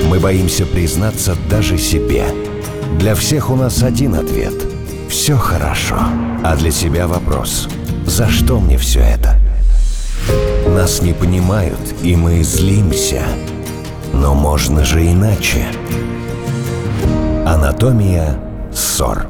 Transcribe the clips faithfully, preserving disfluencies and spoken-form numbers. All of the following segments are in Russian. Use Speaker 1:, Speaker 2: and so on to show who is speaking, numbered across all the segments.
Speaker 1: Мы боимся признаться даже себе. Для всех у нас один ответ – все хорошо. А для себя вопрос – за что мне все это? Нас не понимают, и мы злимся. Но можно же иначе. Анатомия ссор.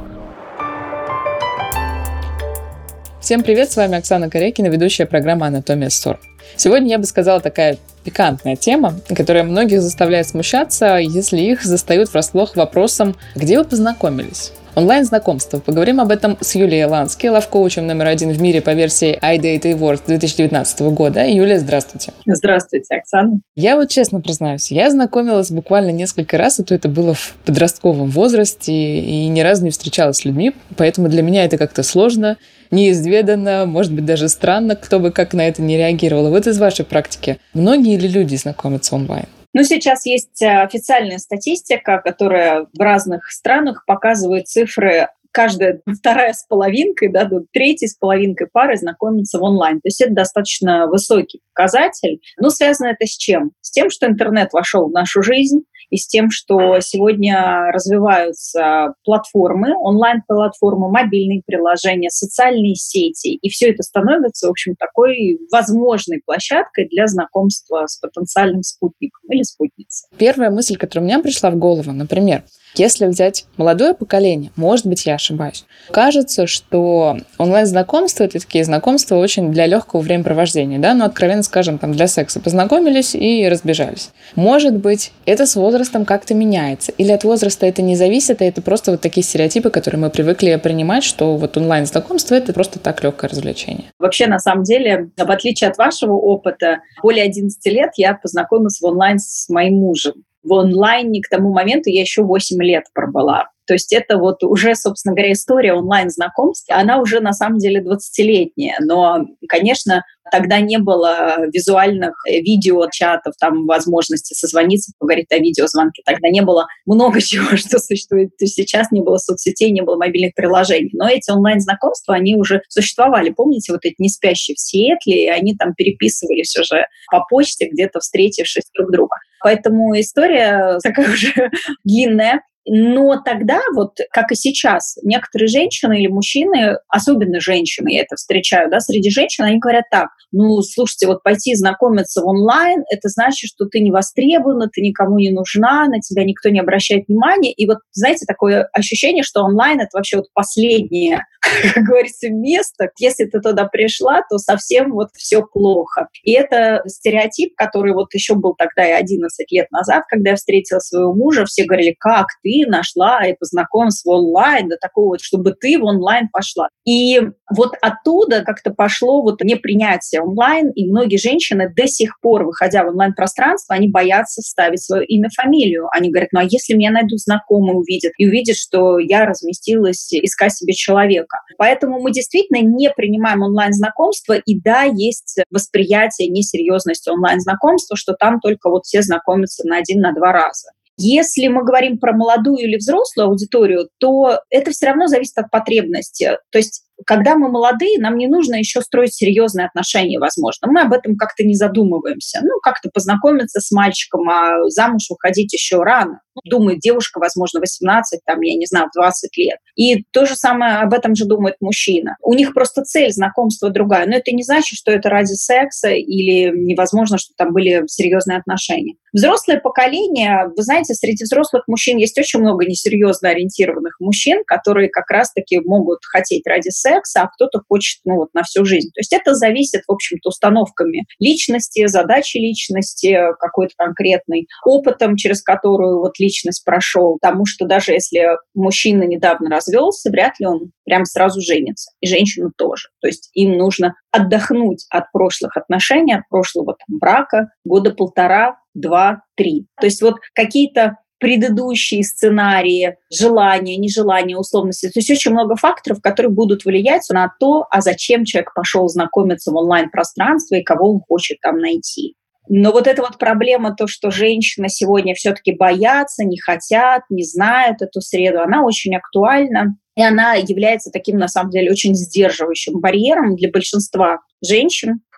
Speaker 2: Всем привет, с вами Оксана Корякина, ведущая программы «Анатомия ссор». Сегодня, я бы сказала, такая пикантная тема, которая многих заставляет смущаться, если их застают врасплох вопросом «Где вы познакомились?». Онлайн-знакомство. Поговорим об этом с Юлией Лански, лайф-коучем номер один в мире по версии iDate Awards две тысячи девятнадцатого года. Юлия, здравствуйте.
Speaker 3: Здравствуйте, Оксана.
Speaker 2: Я вот честно признаюсь, я знакомилась буквально несколько раз, и то это было в подростковом возрасте, и ни разу не встречалась с людьми, поэтому для меня это как-то сложно, неизведанно, может быть, даже странно, кто бы как на это не реагировал. Вот из вашей практики, многие ли люди знакомятся онлайн?
Speaker 3: Ну, сейчас есть официальная статистика, которая в разных странах показывает цифры. Каждая вторая с половинкой, да, третья с половинкой пары знакомятся в онлайн. То есть это достаточно высокий показатель. Но связано это с чем? С тем, что интернет вошел в нашу жизнь, и с тем, что сегодня развиваются платформы, онлайн-платформы, мобильные приложения, социальные сети. И все это становится, в общем, такой возможной площадкой для знакомства с потенциальным спутником или спутницей.
Speaker 2: Первая мысль, которая у меня пришла в голову, например, если взять молодое поколение, может быть, я ошибаюсь, кажется, что онлайн-знакомства — это такие знакомства очень для легкого времяпровождения, да, ну, откровенно скажем, там, для секса. Познакомились и разбежались. Может быть, это с возрастом как-то меняется, или от возраста это не зависит, а это просто вот такие стереотипы, которые мы привыкли принимать, что вот онлайн-знакомство — это просто так легкое развлечение.
Speaker 3: Вообще, на самом деле, в отличие от вашего опыта, более одиннадцати лет я познакомилась в онлайн с моим мужем. В онлайне к тому моменту я еще восемь лет пробыла. То есть это вот уже, собственно говоря, история онлайн-знакомств, она уже на самом деле двадцатилетняя. Но, конечно, тогда не было визуальных видеочатов, там возможности созвониться, поговорить о видеозвонке. Тогда не было много чего, что существует. То есть сейчас не было соцсетей, не было мобильных приложений. Но эти онлайн-знакомства, они уже существовали. Помните, вот эти не спящие в Сиэтле, и они там переписывались уже по почте, где-то встретившись друг друга. Поэтому история такая уже длинная. Но тогда, вот как и сейчас, некоторые женщины или мужчины, особенно женщины, я это встречаю, да, среди женщин, они говорят так: ну, слушайте, вот пойти знакомиться в онлайн, это значит, что ты не востребована, ты никому не нужна, на тебя никто не обращает внимания. И вот, знаете, такое ощущение, что онлайн — это вообще вот последнее, как говорится, место. Если ты туда пришла, то совсем вот все плохо. И это стереотип, который вот еще был тогда и одиннадцать лет назад, когда я встретила своего мужа, все говорили: как ты нашла и познакомилась в онлайн, до такого вот, чтобы ты в онлайн пошла. И вот оттуда как-то пошло вот непринятие онлайн, и многие женщины до сих пор, выходя в онлайн-пространство, они боятся ставить свое имя, фамилию. Они говорят: ну а если меня найдут знакомые, увидят, и увидят, что я разместилась искать себе человека. Поэтому мы действительно не принимаем онлайн-знакомства, и да, есть восприятие несерьезности онлайн-знакомства, что там только вот все знакомятся на один, на два раза. Если мы говорим про молодую или взрослую аудиторию, то это все равно зависит от потребности. То есть когда мы молодые, нам не нужно еще строить серьезные отношения, возможно. Мы об этом как-то не задумываемся. Ну, как-то познакомиться с мальчиком, а замуж выходить еще рано. Думает девушка, возможно, восемнадцать, там, я не знаю, двадцать лет. И то же самое об этом же думает мужчина. У них просто цель знакомства другая. Но это не значит, что это ради секса или невозможно, что там были серьезные отношения. Взрослое поколение, вы знаете, среди взрослых мужчин есть очень много несерьезно ориентированных мужчин, которые как раз-таки могут хотеть ради секса, а кто-то хочет, ну, вот на всю жизнь. То есть это зависит, в общем-то, установками личности, задачи личности, какой-то конкретной опытом, через которую вот личность прошел. Потому что даже если мужчина недавно развелся, вряд ли он прям сразу женится. И женщина тоже. То есть им нужно отдохнуть от прошлых отношений, от прошлого там, брака года полтора, два, три. То есть вот какие-то предыдущие сценарии, желания, нежелания, условности. То есть очень много факторов, которые будут влиять на то, а зачем человек пошел знакомиться в онлайн-пространстве и кого он хочет там найти. Но вот эта вот проблема, то, что женщины сегодня все-таки боятся, не хотят, не знают эту среду, она очень актуальна. И она является таким, на самом деле, очень сдерживающим барьером для большинства женщин,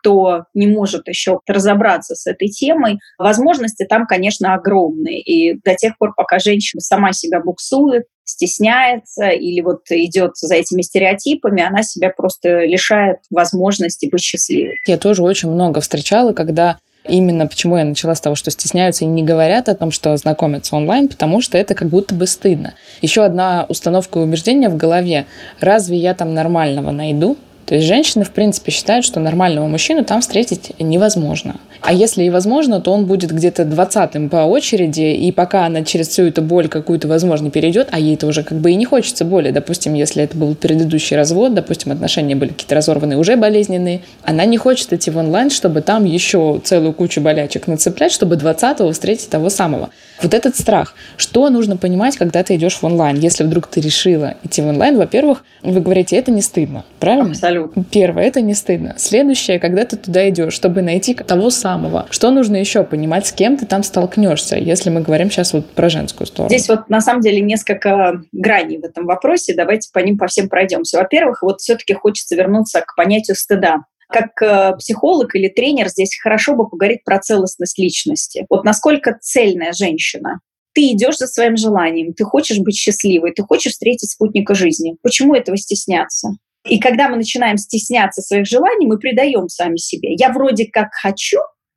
Speaker 3: кто не может еще разобраться с этой темой, возможности там, конечно, огромные. И до тех пор, пока женщина сама себя буксует, стесняется или вот идет за этими стереотипами, она себя просто лишает возможности быть счастливой.
Speaker 2: Я тоже очень много встречала, когда именно почему я начала с того, что стесняются и не говорят о том, что знакомятся онлайн, потому что это как будто бы стыдно. Еще одна установка и убеждение в голове. Разве я там нормального найду? То есть женщины, в принципе, считают, что нормального мужчину там встретить невозможно. А если и возможно, то он будет где-то двадцатым по очереди, и пока она через всю эту боль какую-то, возможно, перейдет, а ей-то уже как бы и не хочется боли. Допустим, если это был предыдущий развод, допустим, отношения были какие-то разорванные, уже болезненные, она не хочет идти в онлайн, чтобы там еще целую кучу болячек нацеплять, чтобы двадцатого встретить того самого. Вот этот страх. Что нужно понимать, когда ты идешь в онлайн? Если вдруг ты решила идти в онлайн, во-первых, вы говорите, это не стыдно, правильно?
Speaker 3: Абсолютно.
Speaker 2: Первое, это не стыдно. Следующее, когда ты туда идешь, чтобы найти того самого. Что нужно еще понимать, с кем ты там столкнешься, если мы говорим сейчас вот про женскую сторону?
Speaker 3: Здесь вот на самом деле несколько граней в этом вопросе. Давайте по ним по всем пройдемся. Во-первых, вот все-таки хочется вернуться к понятию стыда. Как э, психолог или тренер здесь хорошо бы поговорить про целостность личности. Вот насколько цельная женщина. Ты идешь за своим желанием, ты хочешь быть счастливой, ты хочешь встретить спутника жизни. Почему этого стесняться? И когда мы начинаем стесняться своих желаний, мы предаем сами себе. Я вроде как хочу,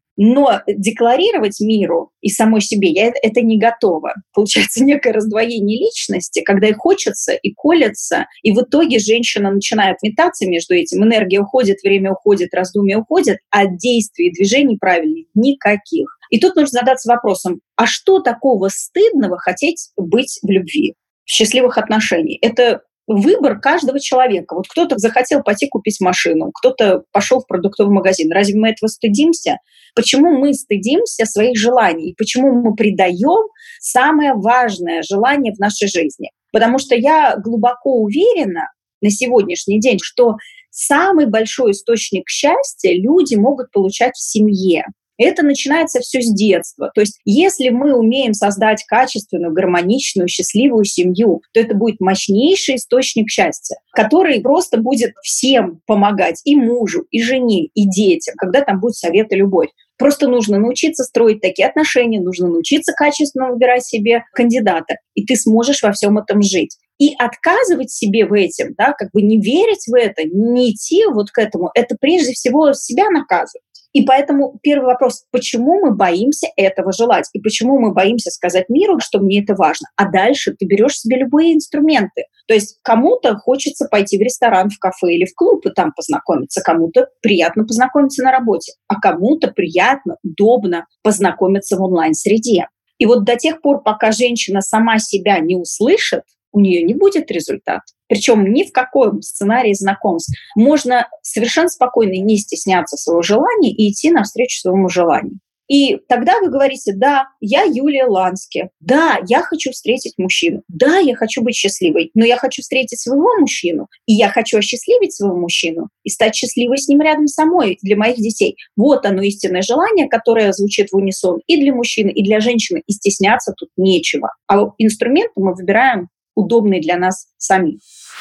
Speaker 3: но декларировать миру и самой себе я это не готова. Получается некое раздвоение личности, когда и хочется, и колется, и в итоге женщина начинает метаться между этим. Энергия уходит, время уходит, раздумья уходят, а действий и движений правильных никаких. И тут нужно задаться вопросом, а что такого стыдного хотеть быть в любви, в счастливых отношениях? Это выбор каждого человека. Вот кто-то захотел пойти купить машину, кто-то пошел в продуктовый магазин. Разве мы этого стыдимся? Почему мы стыдимся своих желаний? Почему мы предаем самое важное желание в нашей жизни? Потому что я глубоко уверена на сегодняшний день, что самый большой источник счастья люди могут получать в семье. Это начинается все с детства. То есть если мы умеем создать качественную, гармоничную, счастливую семью, то это будет мощнейший источник счастья, который просто будет всем помогать, и мужу, и жене, и детям, когда там будет совет и любовь. Просто нужно научиться строить такие отношения, нужно научиться качественно выбирать себе кандидата, и ты сможешь во всем этом жить. И отказывать себе в этом, да, как бы не верить в это, не идти вот к этому, это прежде всего себя наказывать. И поэтому первый вопрос, почему мы боимся этого желать? И почему мы боимся сказать миру, что мне это важно? А дальше ты берешь себе любые инструменты. То есть кому-то хочется пойти в ресторан, в кафе или в клуб и там познакомиться, кому-то приятно познакомиться на работе, а кому-то приятно, удобно познакомиться в онлайн-среде. И вот до тех пор, пока женщина сама себя не услышит, у нее не будет результата. Причем ни в каком сценарии знакомств. Можно совершенно спокойно не стесняться своего желания и идти навстречу своему желанию. И тогда вы говорите, да, я Юлия Лански, да, я хочу встретить мужчину, да, я хочу быть счастливой, но я хочу встретить своего мужчину, и я хочу осчастливить своего мужчину и стать счастливой с ним рядом со мной, для моих детей. Вот оно истинное желание, которое звучит в унисон и для мужчины, и для женщины, и стесняться тут нечего. А инструменты мы выбираем удобные для нас самих.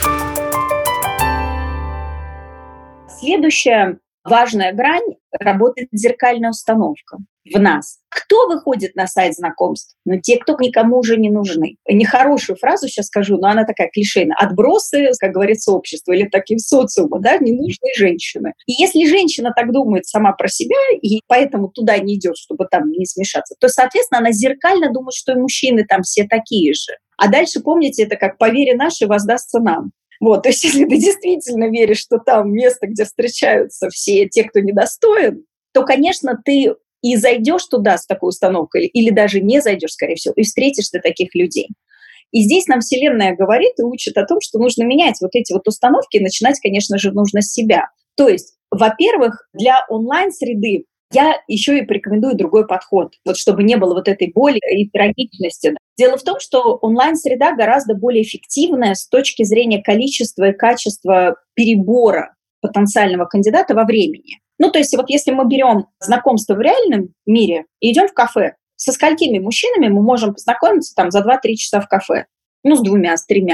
Speaker 3: Следующая важная грань — работает зеркальная установка в нас. Кто выходит на сайт знакомств? Ну, те, кто никому уже не нужны. Нехорошую фразу сейчас скажу, но она такая клишейная. Отбросы, как говорится, общества или такие социума, да, ненужные женщины. И если женщина так думает сама про себя, и поэтому туда не идет, чтобы там не смешаться, то, соответственно, она зеркально думает, что и мужчины там все такие же. А дальше, помните, это как «по вере нашей воздастся нам». Вот, то есть если ты действительно веришь, что там место, где встречаются все те, кто недостоин, то, конечно, ты и зайдешь туда с такой установкой, или даже не зайдешь, скорее всего, и встретишь ты таких людей. И здесь нам Вселенная говорит и учит о том, что нужно менять вот эти вот установки, и начинать, конечно же, нужно с себя. То есть, во-первых, для онлайн-среды я еще и порекомендую другой подход, вот чтобы не было вот этой боли и трагичности. Дело в том, что онлайн-среда гораздо более эффективная с точки зрения количества и качества перебора потенциального кандидата во времени. Ну, то есть вот если мы берем знакомство в реальном мире и идем в кафе, со сколькими мужчинами мы можем познакомиться там за два-три часа в кафе? Ну, с двумя, с тремя.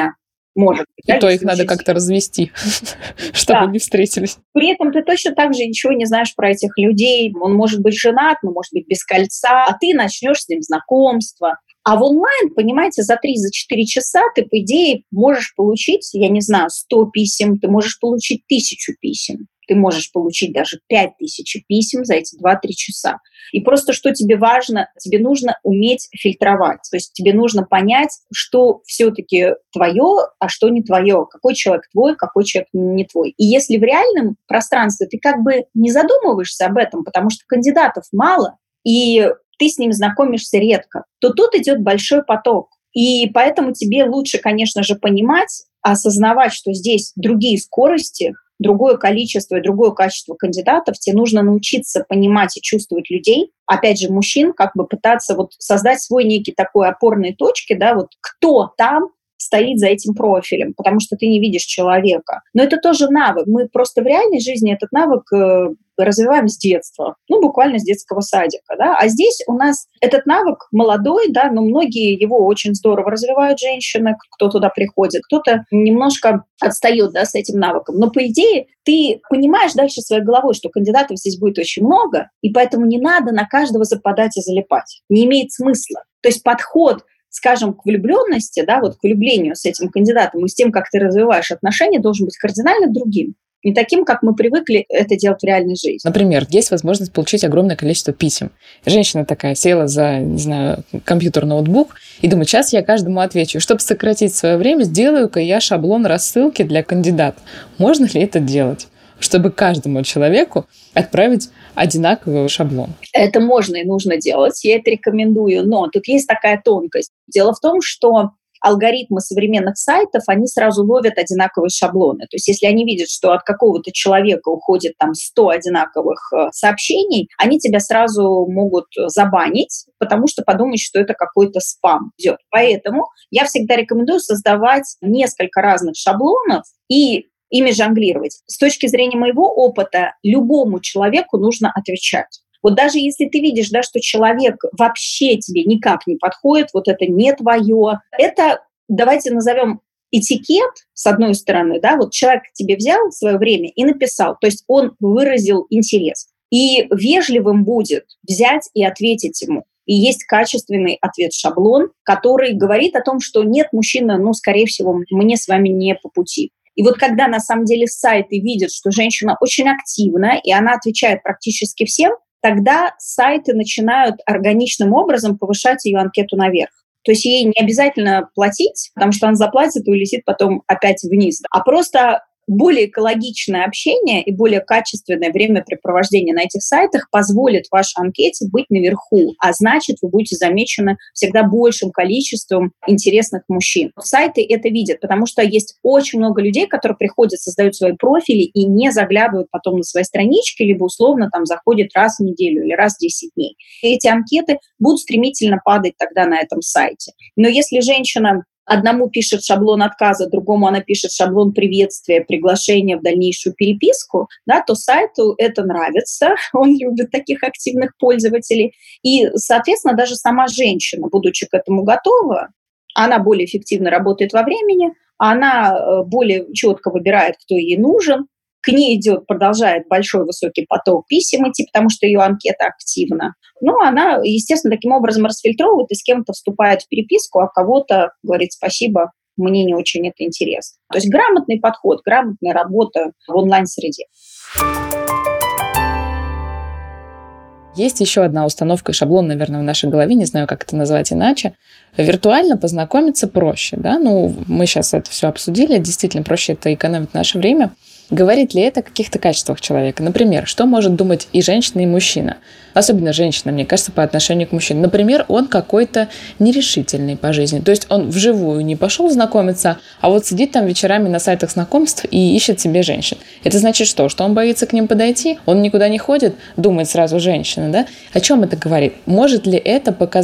Speaker 3: Может быть.
Speaker 2: И
Speaker 3: да,
Speaker 2: то
Speaker 3: если
Speaker 2: их надо
Speaker 3: очень
Speaker 2: как-то
Speaker 3: сильно.
Speaker 2: развести, чтобы
Speaker 3: Да.
Speaker 2: не встретились.
Speaker 3: При этом ты точно так же ничего не знаешь про этих людей. Он может быть женат, но может быть без кольца, а ты начнешь с ним знакомство. А в онлайн, понимаете, за три-четыре часа ты, по идее, можешь получить, я не знаю, сто писем, ты можешь получить тысячу писем, ты можешь получить даже пять тысяч писем за эти два-три часа. И просто что тебе важно, тебе нужно уметь фильтровать. То есть тебе нужно понять, что все-таки твое, а что не твое, какой человек твой, какой человек не твой. И если в реальном пространстве ты как бы не задумываешься об этом, потому что кандидатов мало, и ты с ним знакомишься редко, то тут идет большой поток. И поэтому тебе лучше, конечно же, понимать, осознавать, что здесь другие скорости, другое количество и другое качество кандидатов. Тебе нужно научиться понимать и чувствовать людей. Опять же, мужчин, как бы пытаться вот создать свой некий такой опорной точки, да, вот кто там стоит за этим профилем, потому что ты не видишь человека. Но это тоже навык. Мы просто в реальной жизни этот навык э, развиваем с детства, ну, буквально с детского садика, да. А здесь у нас этот навык молодой, да, но многие его очень здорово развивают женщины, кто туда приходит, кто-то немножко отстает, да, с этим навыком. Но, по идее, ты понимаешь дальше своей головой, что кандидатов здесь будет очень много, и поэтому не надо на каждого западать и залипать. Не имеет смысла. То есть подход, скажем, к влюбленности, да, вот к влюблению с этим кандидатом и с тем, как ты развиваешь отношения, должен быть кардинально другим. Не таким, как мы привыкли это делать в реальной жизни.
Speaker 2: Например, есть возможность получить огромное количество писем. Женщина такая села за, не знаю, компьютер, ноутбук и думает, сейчас я каждому отвечу. Чтобы сократить свое время, сделаю-ка я шаблон рассылки для кандидата. Можно ли это делать, чтобы каждому человеку отправить одинаковый шаблон?
Speaker 3: Это можно и нужно делать, я это рекомендую, но тут есть такая тонкость. Дело в том, что алгоритмы современных сайтов, они сразу ловят одинаковые шаблоны. То есть если они видят, что от какого-то человека уходит там сто одинаковых сообщений, они тебя сразу могут забанить, потому что подумают, что это какой-то спам идет. Поэтому я всегда рекомендую создавать несколько разных шаблонов и ими жонглировать. С точки зрения моего опыта, любому человеку нужно отвечать. Вот даже если ты видишь, да, что человек вообще тебе никак не подходит, вот это не твое, это, давайте назовем, этикет, с одной стороны, да, вот человек к тебе взял в свое время и написал, то есть он выразил интерес. И вежливым будет взять и ответить ему. И есть качественный ответ-шаблон, который говорит о том, что нет, мужчина, ну, скорее всего, мне с вами не по пути. И вот когда на самом деле сайты видят, что женщина очень активна, и она отвечает практически всем, тогда сайты начинают органичным образом повышать ее анкету наверх. То есть ей не обязательно платить, потому что она заплатит и улетит потом опять вниз, а просто более экологичное общение и более качественное времяпрепровождение на этих сайтах позволит вашей анкете быть наверху, а значит, вы будете замечены всегда большим количеством интересных мужчин. Сайты это видят, потому что есть очень много людей, которые приходят, создают свои профили и не заглядывают потом на свои странички, либо условно там заходят раз в неделю или раз в десять дней. И эти анкеты будут стремительно падать тогда на этом сайте. Но если женщина одному пишет шаблон отказа, другому она пишет шаблон приветствия, приглашения в дальнейшую переписку, да, то сайту это нравится, он любит таких активных пользователей. И, соответственно, даже сама женщина, будучи к этому готова, она более эффективно работает во времени, она более четко выбирает, кто ей нужен, к ней идет, продолжает большой высокий поток писем идти, потому что ее анкета активна. Ну, она, естественно, таким образом расфильтровывает и с кем-то вступает в переписку, а кого-то говорит спасибо, мне не очень это интересно. То есть грамотный подход, грамотная работа в онлайн-среде.
Speaker 2: Есть еще одна установка и шаблон, наверное, в нашей голове, не знаю, как это назвать иначе. Виртуально познакомиться проще, да? Ну, мы сейчас это все обсудили, действительно проще это экономить наше время. Говорит ли это о каких-то качествах человека? Например, что может думать и женщина, и мужчина? Особенно женщина, мне кажется, по отношению к мужчине. Например, он какой-то нерешительный по жизни. То есть он вживую не пошел знакомиться, а вот сидит там вечерами на сайтах знакомств и ищет себе женщин. Это значит что? Что он боится к ним подойти? Он никуда не ходит? Думает сразу женщина, да? О чем это говорит? Может ли это показать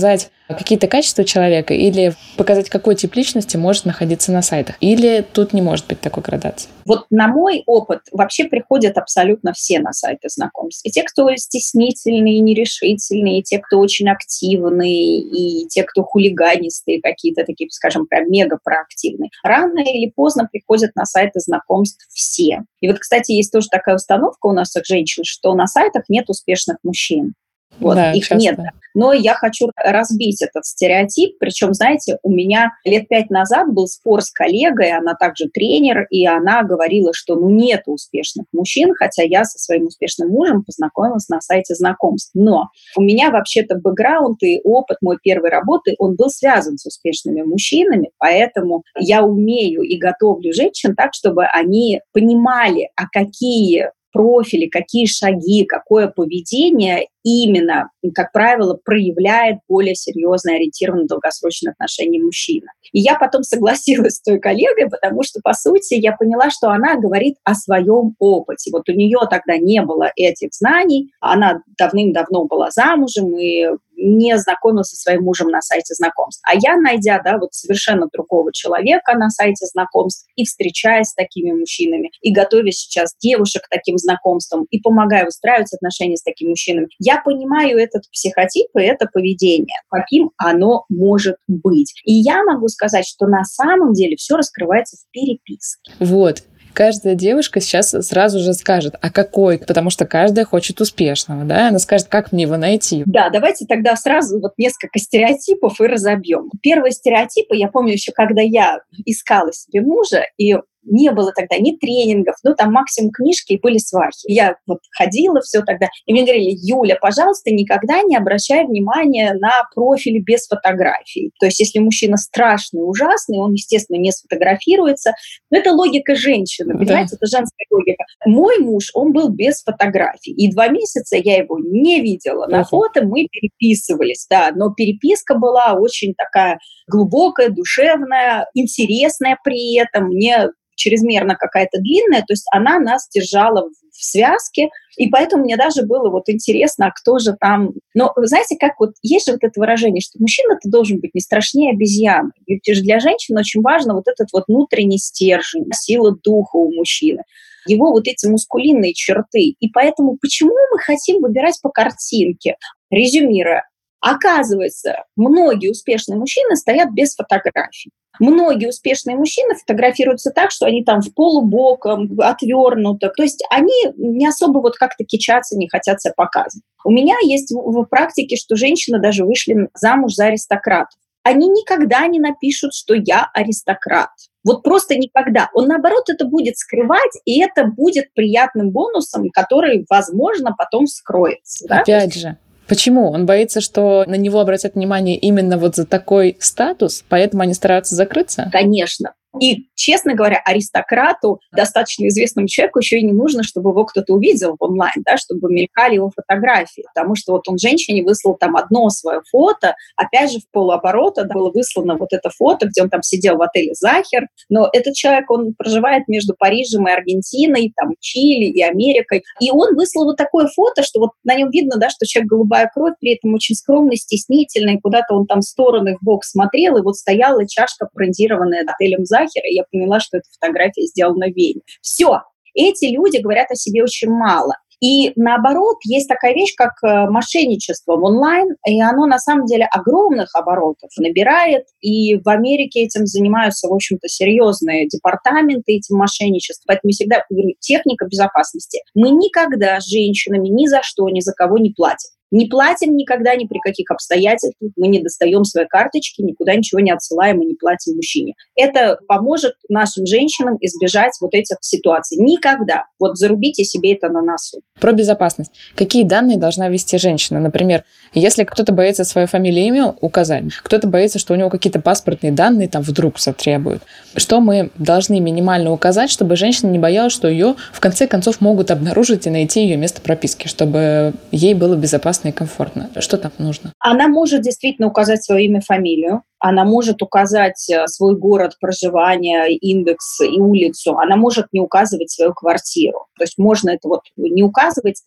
Speaker 2: какие-то качества человека или показать, какой тип личности может находиться на сайтах? Или тут не может быть такой градации?
Speaker 3: Вот на мой опыт вообще приходят абсолютно все на сайты знакомств. И те, кто стеснительные, нерешительные, и те, кто очень активные, и те, кто хулиганистые какие-то, такие, скажем, прям мега проактивные. Рано или поздно приходят на сайты знакомств все. И вот, кстати, есть тоже такая установка у нас, как женщин, что на сайтах нет успешных мужчин. Вот,
Speaker 2: да,
Speaker 3: их
Speaker 2: часто.
Speaker 3: нет. Но я хочу разбить этот стереотип. Причем, знаете, у меня лет пять назад был спор с коллегой, она также тренер, и она говорила, что ну нет успешных мужчин, хотя я со своим успешным мужем познакомилась на сайте знакомств. Но у меня вообще-то бэкграунд и опыт моей первой работы, он был связан с успешными мужчинами, поэтому я умею и готовлю женщин так, чтобы они понимали, а какие профили, какие шаги, какое поведение именно, как правило, проявляет более серьезно ориентированно на долгосрочные отношения мужчина. И я потом согласилась с той коллегой, потому что, по сути, я поняла, что она говорит о своем опыте. Вот у нее тогда не было этих знаний, она давным-давно была замужем и не знакомилась со своим мужем на сайте знакомств. А я, найдя, да, вот совершенно другого человека на сайте знакомств и встречаясь с такими мужчинами, и готовя сейчас девушек к таким знакомствам, и помогая выстраивать отношения с такими мужчинами, я понимаю этот психотип и это поведение, каким оно может быть. И я могу сказать, что на самом деле все раскрывается в переписке.
Speaker 2: Вот. Каждая девушка сейчас сразу же скажет, а какой? Потому что каждая хочет успешного, да? Она скажет, как мне его найти?
Speaker 3: Да, давайте тогда сразу вот несколько стереотипов и разобьем. Первые стереотипы, я помню еще, когда я искала себе мужа, и не было тогда ни тренингов, ну, там максимум книжки и были свахи. Я вот ходила все тогда, и мне говорили: Юля, пожалуйста, никогда не обращай внимания на профили без фотографий. То есть если мужчина страшный, ужасный, он, естественно, не сфотографируется. Но это логика женщины, понимаете, да. Это женская логика. Мой муж, он был без фотографий, и два месяца я его не видела. На фото мы переписывались, да, но переписка была очень такая глубокая, душевная, интересная при этом, мне чрезмерно какая-то длинная, то есть она нас держала в связке, и поэтому мне даже было вот интересно, а кто же там... Но знаете, как вот есть же вот это выражение, что мужчина-то должен быть не страшнее обезьяны. Ведь для женщин очень важно вот этот вот внутренний стержень, сила духа у мужчины, его вот эти мускулинные черты. И поэтому почему мы хотим выбирать по картинке? Резюмируя, оказывается, многие успешные мужчины стоят без фотографий. Многие успешные мужчины фотографируются так, что они там в полубоком, отвернуто. То есть они не особо вот как-то кичаться, не хотят себя показывать. У меня есть в, в практике, что женщины даже вышли замуж за аристократов. Они никогда не напишут, что я аристократ. Вот просто никогда. Он, наоборот, это будет скрывать, и это будет приятным бонусом, который, возможно, потом вскроется. Да?
Speaker 2: Опять же. Почему? Он боится, что на него обратят внимание именно вот за такой статус, поэтому они стараются закрыться?
Speaker 3: Конечно. И, честно говоря, аристократу, достаточно известному человеку, еще и не нужно, чтобы его кто-то увидел в онлайн, да, чтобы мелькали его фотографии. Потому что вот он женщине выслал там одно свое фото, опять же, в полуоборота да, было выслано вот это фото, где он там сидел в отеле «Захер». Но этот человек, он проживает между Парижем и Аргентиной, там, Чили и Америкой. И он выслал вот такое фото, что вот на нем видно, да, что человек голубая кровь, при этом очень скромный, стеснительный, куда-то он там в стороны, в бок смотрел, и вот стояла чашка, брендированная отелем «Захер», и я поняла, что эта фотография сделана в Вене. Все. Эти люди говорят о себе очень мало. И наоборот, есть такая вещь, как мошенничество в онлайн, и оно на самом деле огромных оборотов набирает, и в Америке этим занимаются, в общем-то, серьезные департаменты этим мошенничеством. Поэтому я всегда говорю, техника безопасности. Мы никогда с женщинами ни за что, ни за кого не платим. Не платим никогда, ни при каких обстоятельствах, мы не достаем свои карточки, никуда ничего не отсылаем и не платим мужчине. Это поможет нашим женщинам избежать вот этих ситуаций. Никогда. Вот зарубите себе это на носу.
Speaker 2: Про безопасность. Какие данные должна ввести женщина? Например, если кто-то боится свою фамилию и имя указать, кто-то боится, что у него какие-то паспортные данные там вдруг затребуют. Что мы должны минимально указать, чтобы женщина не боялась, что ее в конце концов могут обнаружить и найти ее место прописки, чтобы ей было безопасно и комфортно. Что там нужно?
Speaker 3: Она может действительно указать свое имя, фамилию. Она может указать свой город проживания, индекс и улицу. Она может не указывать свою квартиру. То есть можно это вот не указывать. И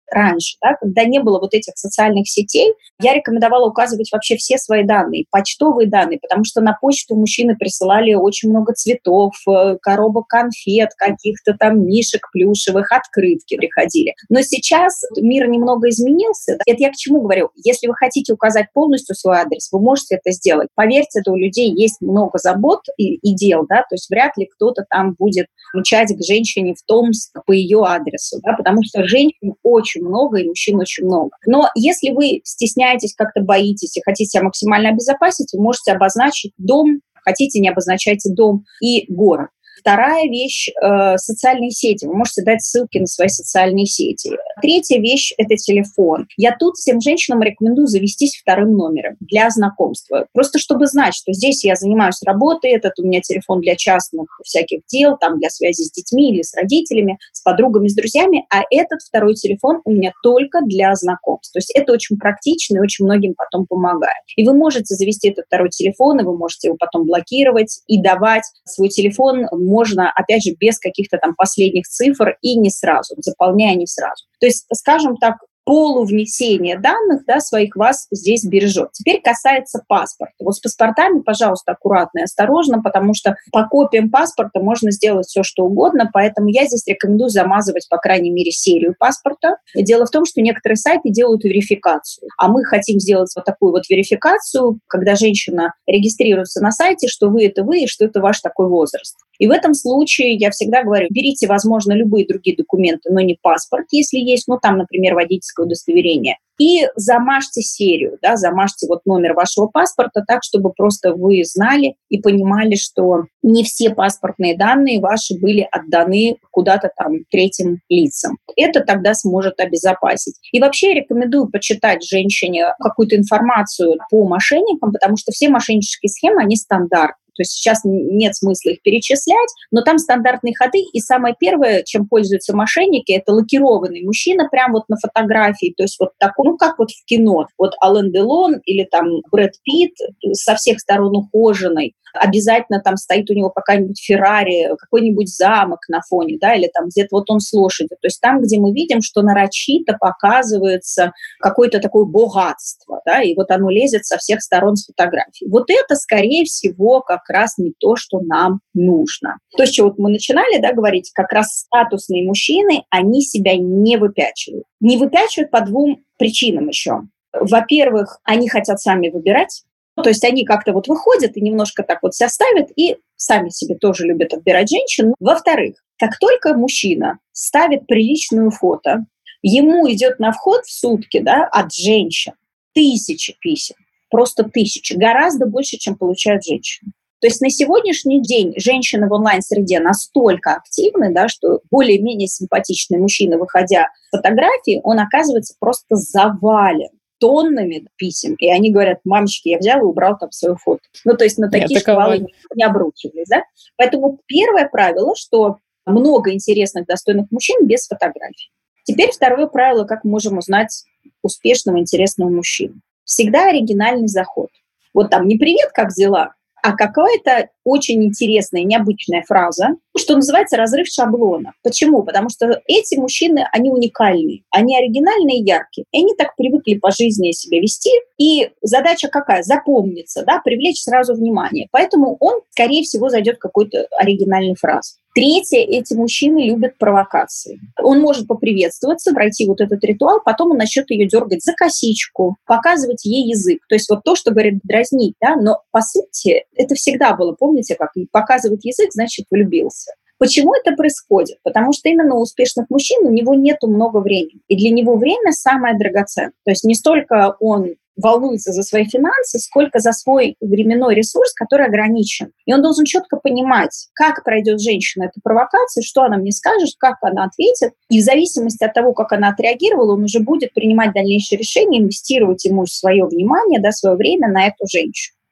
Speaker 3: раньше, да, когда не было вот этих социальных сетей, я рекомендовала указывать вообще все свои данные, почтовые данные, потому что на почту мужчины присылали очень много цветов, коробок конфет, каких-то там мишек плюшевых, открытки приходили. Но сейчас мир немного изменился. Это я к чему говорю? Если вы хотите указать полностью свой адрес, вы можете это сделать. Поверьте, это у людей есть много забот и, и дел, да, то есть вряд ли кто-то там будет мчать к женщине в Томск по ее адресу, да, потому что женщин очень много и мужчин очень много. Но если вы стесняетесь, как-то боитесь и хотите себя максимально обезопасить, вы можете обозначить дом, хотите, не обозначайте дом, и город. Вторая вещь э, – социальные сети. Вы можете дать ссылки на свои социальные сети. Третья вещь – это телефон. Я тут всем женщинам рекомендую завестись вторым номером для знакомства. Просто чтобы знать, что здесь я занимаюсь работой, этот у меня телефон для частных всяких дел, там для связи с детьми или с родителями, с подругами, с друзьями, а этот второй телефон у меня только для знакомств. То есть это очень практично и очень многим потом помогает. И вы можете завести этот второй телефон, и вы можете его потом блокировать и давать свой телефон можно, опять же, без каких-то там последних цифр и не сразу, заполняя не сразу. То есть, скажем так, полувнесение данных, да, своих вас здесь бережет. Теперь касается паспорта. Вот с паспортами, пожалуйста, аккуратно и осторожно, потому что по копиям паспорта можно сделать все, что угодно, поэтому я здесь рекомендую замазывать, по крайней мере, серию паспорта. И дело в том, что некоторые сайты делают верификацию, а мы хотим сделать вот такую вот верификацию, когда женщина регистрируется на сайте, что вы — это вы, и что это ваш такой возраст. И в этом случае я всегда говорю, берите, возможно, любые другие документы, но не паспорт, если есть, ну, там, например, водительское удостоверение, и замажьте серию, да, замажьте вот номер вашего паспорта так, чтобы просто вы знали и понимали, что не все паспортные данные ваши были отданы куда-то там третьим лицам. Это тогда сможет обезопасить. И вообще я рекомендую почитать женщине какую-то информацию по мошенникам, потому что все мошеннические схемы, они стандартные. То есть сейчас нет смысла их перечислять, но там стандартные ходы. И самое первое, чем пользуются мошенники, это лакированный мужчина прямо вот на фотографии. То есть вот такой, ну как вот в кино. Вот Ален Делон или там Брэд Питт со всех сторон ухоженный. Обязательно там стоит у него какая-нибудь Феррари, какой-нибудь замок на фоне, да, или там где-то вот он с лошадью. То есть там, где мы видим, что нарочито показывается какое-то такое богатство, да, и вот оно лезет со всех сторон с фотографий. Вот это, скорее всего, как раз не то, что нам нужно. То, с чего вот мы начинали, да, говорить, как раз статусные мужчины, они себя не выпячивают. Не выпячивают по двум причинам еще. Во-первых, они хотят сами выбирать. То есть они как-то вот выходят и немножко так вот себя ставят, и сами себе тоже любят отбирать женщин. Во-вторых, как только мужчина ставит приличную фото, ему идет на вход в сутки, да, от женщин тысячи писем, просто тысячи, гораздо больше, чем получают женщины. То есть на сегодняшний день женщины в онлайн-среде настолько активны, да, что более-менее симпатичный мужчина, выходя в фотографии, он оказывается просто завален тоннами писем, и они говорят: мамочки, я взял и убрал там свою фото. Ну, то есть на такие шквалы не обрушивались, да? Поэтому первое правило, что много интересных, достойных мужчин без фотографий. Теперь второе правило, как мы можем узнать успешного, интересного мужчину. Всегда оригинальный заход. Вот там не «привет, как дела?», а какая-то очень интересная, необычная фраза, что называется разрыв шаблона. Почему? Потому что эти мужчины, они уникальные, они оригинальные и яркие. И они так привыкли по жизни себя вести. И задача какая? Запомниться, да, привлечь сразу внимание. Поэтому он, скорее всего, зайдет в какой-то оригинальной фразе. Третье, эти мужчины любят провокации. Он может поприветствоваться, пройти вот этот ритуал, потом он начнет ее дергать за косичку, показывать ей язык. То есть вот то, что говорит дразнить, да, но по сути это всегда было, помните, как показывает язык, значит влюбился. Почему это происходит? Потому что именно у успешных мужчин у него нету много времени. И для него время самое драгоценное. То есть не столько он волнуется за свои финансы, сколько за свой временной ресурс, который ограничен. И он должен четко понимать, как пройдет женщина эту провокацию, что она мне скажет, как она ответит. И в зависимости от того, как она отреагировала, он уже будет принимать дальнейшие решения, инвестировать ему свое внимание, да, свое время на эту женщину.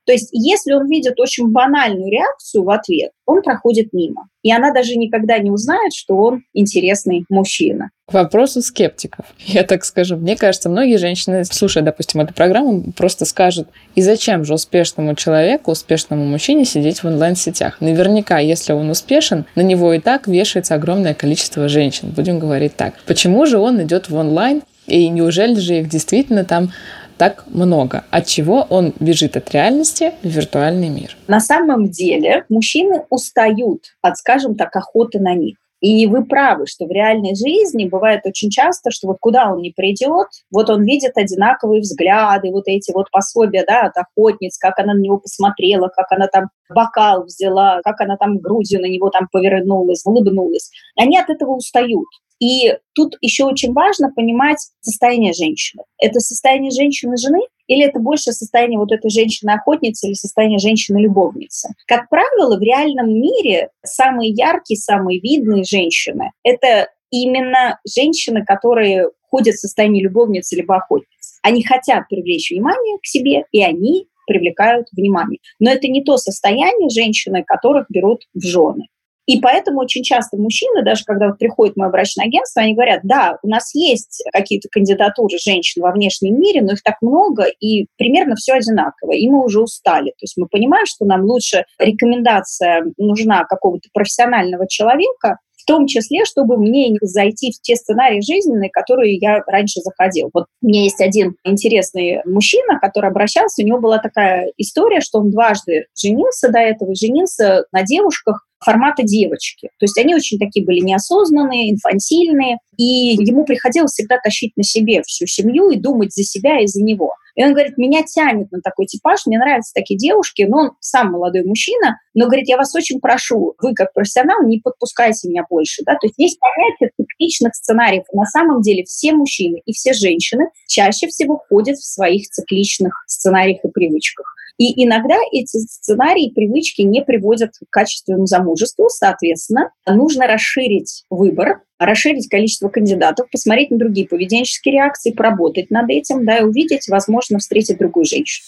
Speaker 3: То есть если он видит очень банальную реакцию в ответ, он проходит мимо. И она даже никогда не узнает, что он интересный мужчина.
Speaker 2: К вопросу скептиков. Я так скажу. Мне кажется, многие женщины, слушая, допустим, эту программу, просто скажут, и зачем же успешному человеку, успешному мужчине сидеть в онлайн-сетях? Наверняка, если он успешен, на него и так вешается огромное количество женщин. Будем говорить так. Почему же он идет в онлайн? И неужели же их действительно там так много? От чего он бежит от реальности в виртуальный мир?
Speaker 3: На самом деле мужчины устают от, скажем так, охоты на них. И вы правы, что в реальной жизни бывает очень часто, что вот куда он ни придет, вот он видит одинаковые взгляды, вот эти вот пособия, да, от охотниц, как она на него посмотрела, как она там бокал взяла, как она там грудью на него там повернулась, улыбнулась. Они от этого устают. И тут еще очень важно понимать состояние женщины. Это состояние женщины-жены или это больше состояние вот этой женщины-охотницы или состояние женщины-любовницы? Как правило, в реальном мире самые яркие, самые видные женщины – это именно женщины, которые ходят в состоянии любовницы либо охотницы. Они хотят привлечь внимание к себе, и они привлекают внимание. Но это не то состояние женщины, которых берут в жены. И поэтому очень часто мужчины, даже когда вот приходит мое брачное агентство, они говорят, да, у нас есть какие-то кандидатуры женщин во внешнем мире, но их так много, и примерно все одинаково, и мы уже устали. То есть мы понимаем, что нам лучше рекомендация нужна какого-то профессионального человека, в том числе, чтобы мне зайти в те сценарии жизненные, которые я раньше заходил. Вот у меня есть один интересный мужчина, который обращался, у него была такая история, что он дважды женился до этого, женился на девушках формата девочки. То есть они очень такие были неосознанные, инфантильные, и ему приходилось всегда тащить на себе всю семью и думать за себя и за него. И он говорит, меня тянет на такой типаж, мне нравятся такие девушки, но он сам молодой мужчина, но говорит, я вас очень прошу, вы как профессионал не подпускайте меня больше. Да? То есть есть понятие цикличных сценариев. На самом деле все мужчины и все женщины чаще всего ходят в своих цикличных сценариях и привычках. И иногда эти сценарии и привычки не приводят к качественному замужеству. Соответственно, нужно расширить выбор, расширить количество кандидатов, посмотреть на другие поведенческие реакции, поработать над этим, да, и увидеть, возможно, встретить другую женщину.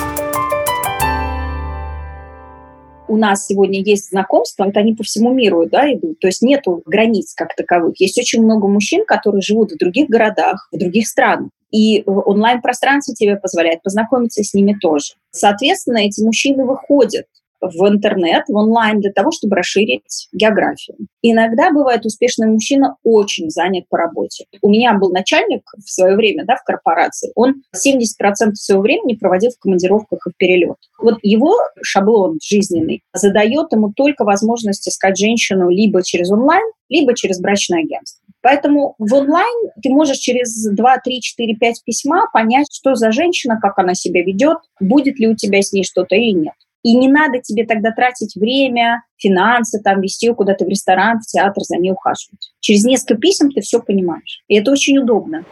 Speaker 3: У нас сегодня есть знакомства, это они по всему миру, да, идут, то есть нету границ как таковых. Есть очень много мужчин, которые живут в других городах, в других странах. И онлайн-пространство тебе позволяет познакомиться с ними тоже. Соответственно, эти мужчины выходят в интернет, в онлайн для того, чтобы расширить географию. Иногда бывает успешный мужчина очень занят по работе. У меня был начальник в свое время, да, в корпорации, он семьдесят процентов своего времени проводил в командировках и в перелетах. Вот его шаблон жизненный задает ему только возможность искать женщину либо через онлайн, либо через брачное агентство. Поэтому в онлайн ты можешь через два, три, четыре, пять письма понять, что за женщина, как она себя ведет, будет ли у тебя с ней что-то или нет. И не надо тебе тогда тратить время, финансы, там, везти ее куда-то в ресторан, в театр, за ней ухаживать. Через несколько писем ты все понимаешь. И это очень удобно.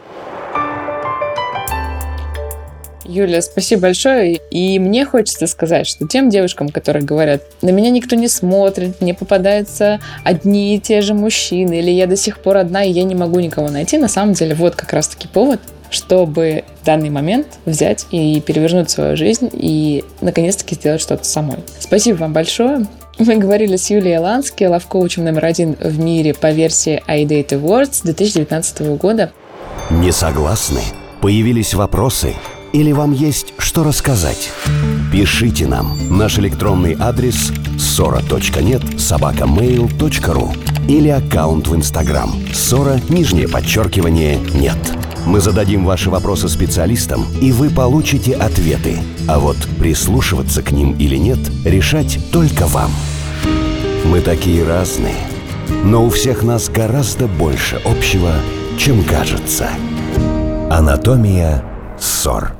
Speaker 2: Юля, спасибо большое. И мне хочется сказать, что тем девушкам, которые говорят, на меня никто не смотрит, мне попадаются одни и те же мужчины, или я до сих пор одна, и я не могу никого найти, на самом деле вот как раз-таки повод, чтобы в данный момент взять и перевернуть свою жизнь и наконец-таки сделать что-то самой. Спасибо вам большое. Мы говорили с Юлией Лански, лайф-коучем номер один в мире по версии iDate Awards две тысячи девятнадцатого года.
Speaker 1: Не согласны? Появились вопросы? Или вам есть что рассказать? Пишите нам. Наш электронный адрес сора точка нет собака мейл точка ру или аккаунт в Инстаграм сора, нижнее подчеркивание, нет. Мы зададим ваши вопросы специалистам, и вы получите ответы. А вот прислушиваться к ним или нет, решать только вам. Мы такие разные, но у всех нас гораздо больше общего, чем кажется. Анатомия ссор.